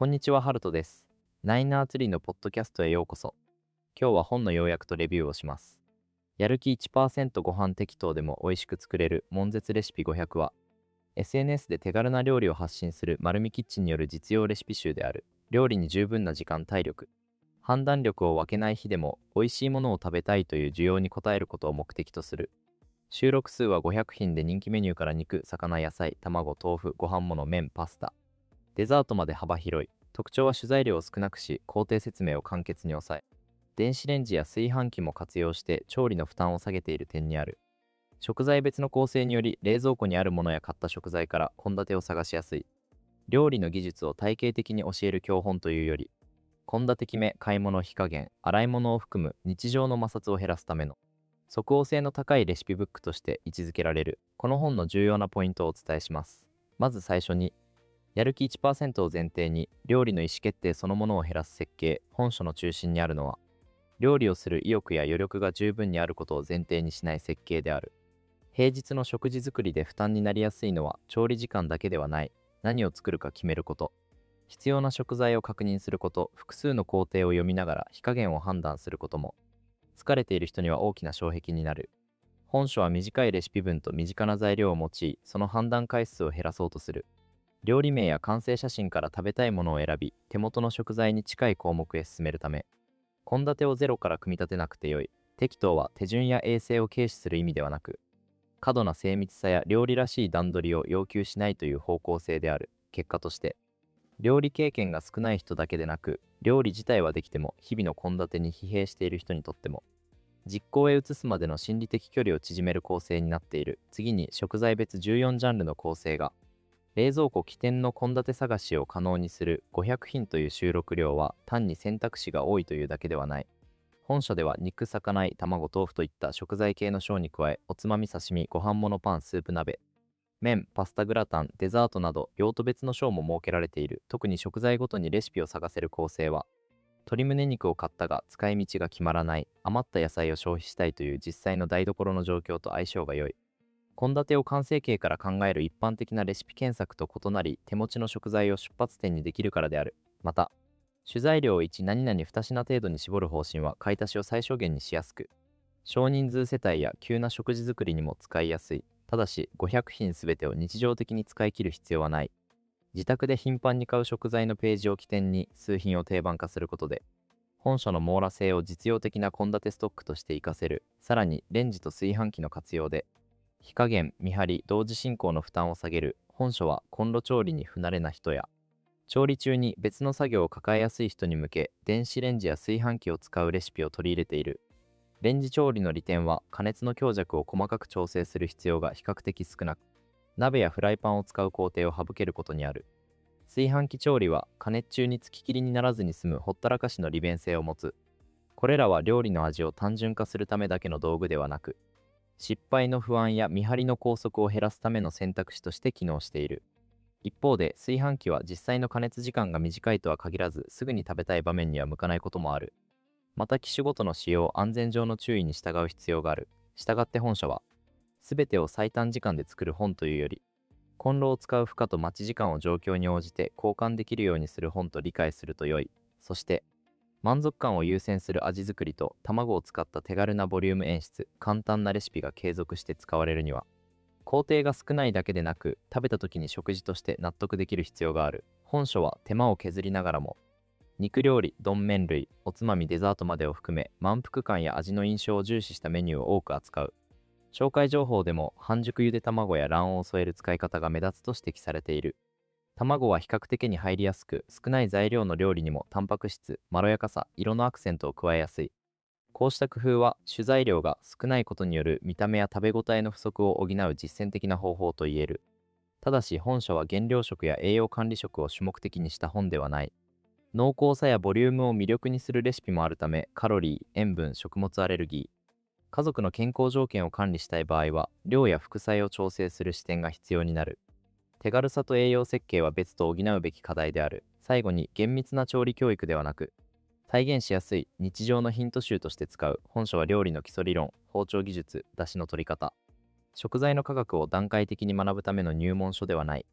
こんにちは、ハルトです。ナイナーツリーのポッドキャストへようこそ。今日は本の要約とレビューをします。やる気 1% ご飯適当でも美味しく作れる悶絶レシピ500は、SNS で手軽な料理を発信するまるみキッチンによる実用レシピ集である。料理に十分な時間、体力、判断力を分けない日でも美味しいものを食べたいという需要に応えることを目的とする。収録数は500品で人気メニューから肉、魚、野菜、卵、豆腐、ご飯物、麺、パスタ、デザートまで幅広い。特徴は主材料を少なくし、工程説明を簡潔に抑え、電子レンジや炊飯器も活用して調理の負担を下げている点にある。食材別の構成により、冷蔵庫にあるものや買った食材から献立を探しやすい。料理の技術を体系的に教える教本というより、献立決め、買い物、火加減、洗い物を含む日常の摩擦を減らすための即応性の高いレシピブックとして位置づけられる。この本の重要なポイントをお伝えします。まず最初に、やる気 1% を前提に料理の意思決定そのものを減らす設計。本書の中心にあるのは、料理をする意欲や余力が十分にあることを前提にしない設計である。平日の食事作りで負担になりやすいのは調理時間だけではない。何を作るか決めること、必要な食材を確認すること、複数の工程を読みながら火加減を判断することも、疲れている人には大きな障壁になる。本書は短いレシピ文と身近な材料を用い、その判断回数を減らそうとする。料理名や完成写真から食べたいものを選び、手元の食材に近い項目へ進めるため、献立をゼロから組み立てなくてよい。適当は手順や衛生を軽視する意味ではなく、過度な精密さや料理らしい段取りを要求しないという方向性である。結果として、料理経験が少ない人だけでなく、料理自体はできても日々の献立に疲弊している人にとっても、実行へ移すまでの心理的距離を縮める構成になっている。次に、食材別14ジャンルの構成が、冷蔵庫起点の献立探しを可能にする。500品という収録量は単に選択肢が多いというだけではない。本書では肉、魚、卵、豆腐といった食材系の章に加え、おつまみ、刺身、ご飯物、パン、スープ鍋、麺、パスタ、グラタン、デザートなど用途別の章も設けられている。特に食材ごとにレシピを探せる構成は、鶏胸肉を買ったが使い道が決まらない、余った野菜を消費したいという実際の台所の状況と相性が良い。献立を完成形から考える一般的なレシピ検索と異なり、手持ちの食材を出発点にできるからである。また、主材料を1何々2品程度に絞る方針は買い足しを最小限にしやすく、少人数世帯や急な食事作りにも使いやすい。ただし、500品すべてを日常的に使い切る必要はない。自宅で頻繁に買う食材のページを起点に数品を定番化することで、本書の網羅性を実用的な献立ストックとして活かせる。さらに、レンジと炊飯器の活用で、火加減、見張り、同時進行の負担を下げる。本書はコンロ調理に不慣れな人や、調理中に別の作業を抱えやすい人に向け、電子レンジや炊飯器を使うレシピを取り入れている。レンジ調理の利点は、加熱の強弱を細かく調整する必要が比較的少なく、鍋やフライパンを使う工程を省けることにある。炊飯器調理は、加熱中につききりにならずに済むほったらかしの利便性を持つ。これらは料理の味を単純化するためだけの道具ではなく、失敗の不安や見張りの拘束を減らすための選択肢として機能している。一方で、炊飯器は実際の加熱時間が短いとは限らず、すぐに食べたい場面には向かないこともある。また、機種ごとの使用、安全上の注意に従う必要がある。したがって本書は、すべてを最短時間で作る本というより、コンロを使う負荷と待ち時間を状況に応じて交換できるようにする本と理解すると良い。そして、満足感を優先する味作りと卵を使った手軽なボリューム演出、簡単なレシピが継続して使われるには、工程が少ないだけでなく、食べた時に食事として納得できる必要がある。本書は手間を削りながらも、肉料理、丼麺類、おつまみ、デザートまでを含め、満腹感や味の印象を重視したメニューを多く扱う。紹介情報でも、半熟ゆで卵や卵黄を添える使い方が目立つと指摘されている。卵は比較的に入りやすく、少ない材料の料理にもタンパク質、まろやかさ、色のアクセントを加えやすい。こうした工夫は、主材料が少ないことによる見た目や食べ応えの不足を補う実践的な方法といえる。ただし、本書は原料食や栄養管理食を主目的にした本ではない。濃厚さやボリュームを魅力にするレシピもあるため、カロリー、塩分、食物アレルギー、家族の健康条件を管理したい場合は、量や副菜を調整する視点が必要になる。手軽さと栄養設計は別途補うべき課題である。最後に、厳密な調理教育ではなく、再現しやすい日常のヒント集として使う。本書は料理の基礎理論、包丁技術、出汁の取り方、食材の科学を段階的に学ぶための入門書ではない。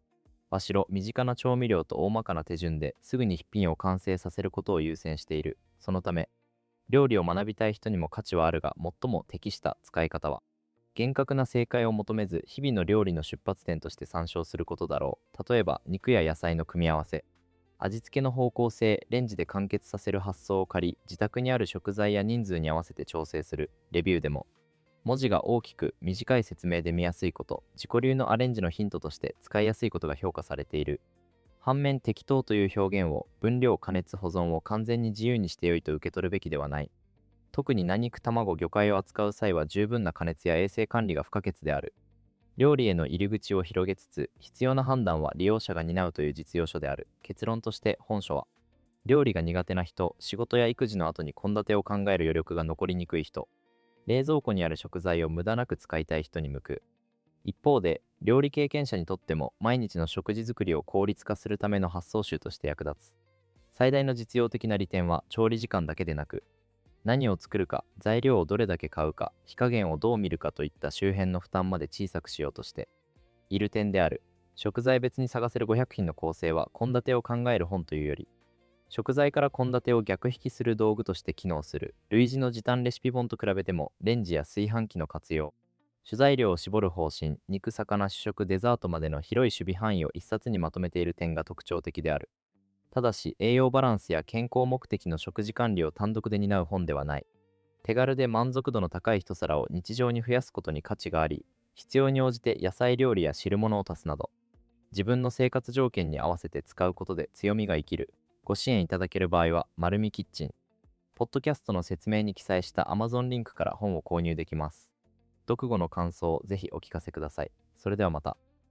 和白、身近な調味料と大まかな手順ですぐに一品を完成させることを優先している。そのため、料理を学びたい人にも価値はあるが、最も適した使い方は、厳格な正解を求めず、日々の料理の出発点として参照することだろう。例えば、肉や野菜の組み合わせ、味付けの方向性、レンジで完結させる発想を借り、自宅にある食材や人数に合わせて調整する。レビューでも、文字が大きく短い説明で見やすいこと、自己流のアレンジのヒントとして使いやすいことが評価されている。反面、適当という表現を、分量、加熱、保存を完全に自由にしてよいと受け取るべきではない。特に何肉、卵、魚介を扱う際は十分な加熱や衛生管理が不可欠である。料理への入り口を広げつつ、必要な判断は利用者が担うという実用書である。結論として本書は、料理が苦手な人、仕事や育児の後に献立を考える余力が残りにくい人、冷蔵庫にある食材を無駄なく使いたい人に向く。一方で、料理経験者にとっても毎日の食事作りを効率化するための発想集として役立つ。最大の実用的な利点は調理時間だけでなく、何を作るか、材料をどれだけ買うか、火加減をどう見るかといった周辺の負担まで小さくしようとしている点である。食材別に探せる500品の構成は献立を考える本というより、食材から献立を逆引きする道具として機能する。類似の時短レシピ本と比べても、レンジや炊飯器の活用、主材料を絞る方針、肉、魚、主食、デザートまでの広い守備範囲を一冊にまとめている点が特徴的である。ただし、栄養バランスや健康目的の食事管理を単独で担う本ではない。手軽で満足度の高い一皿を日常に増やすことに価値があり、必要に応じて野菜料理や汁物を足すなど、自分の生活条件に合わせて使うことで強みが生きる。ご支援いただける場合は、まるみキッチン、ポッドキャストの説明に記載した Amazon リンクから本を購入できます。読後の感想をぜひお聞かせください。それではまた。